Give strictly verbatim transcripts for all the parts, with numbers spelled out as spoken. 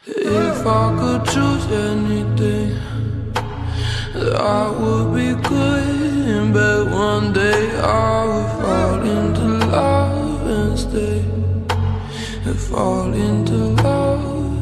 If I could choose anything, I would be good. But one day I would fall into love and stay, and fall into love.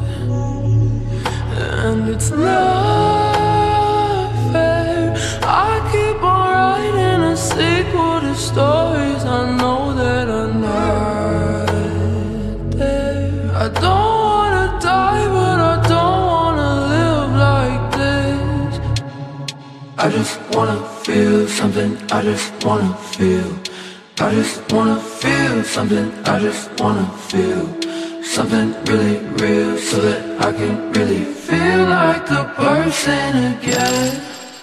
And it's not fair, I keep on writing a sequel to stories I know that are not there. I don't wanna die, but I don't wanna live like this. I just wanna feel something, I just wanna feel. I just wanna feel something, I just wanna feel something really real, so that I can really feel like a person again.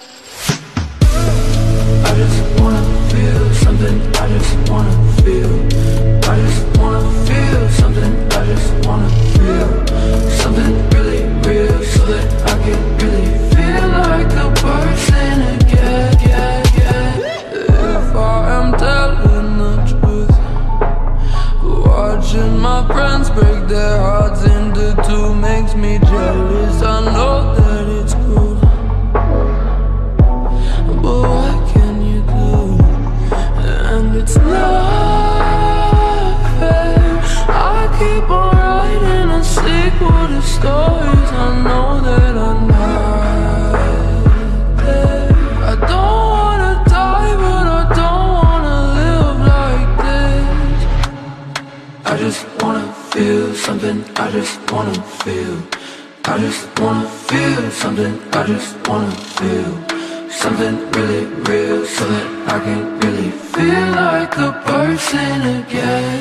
I just wanna feel something, I just wanna feel. I just wanna feel something, I just wanna feel something really real, so that I can really feel like a person again, again, again. If I am telling the truth, watching my friends break their hearts into two makes me jealous. I know that it's cool, but what can you do? And it's not fair, I keep on writing a sequel to stories I know that are not there. I don't wanna die, but I don't wanna live like this. I just wanna feel something, I just wanna feel. I just wanna feel something, I just wanna feel something really real, so that I can really feel like a person again.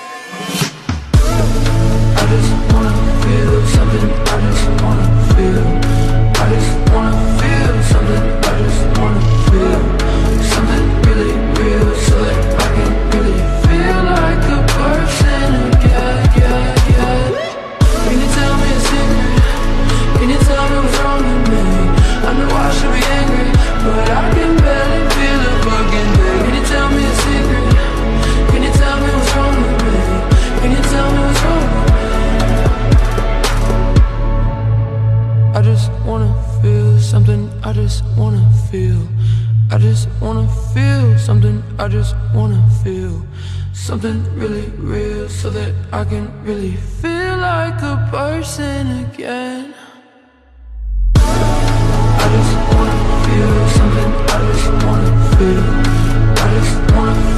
I just wanna feel something, I just wanna feel. I just wanna feel something, I just wanna feel something really real, so that I can really feel like a person again, again, again. Can you tell me a secret? Can you tell me what's wrong with me? I know I should be angry, but I can barely feel a fucking thing. Can you tell me a secret? Can you tell me what's wrong with me? Can you tell me what's wrong with me? I just wanna feel something, I just wanna feel. I just wanna feel something, I just wanna feel something really real, so that I can really feel like a person again. I just wanna feel something, I just wanna feel. I just wanna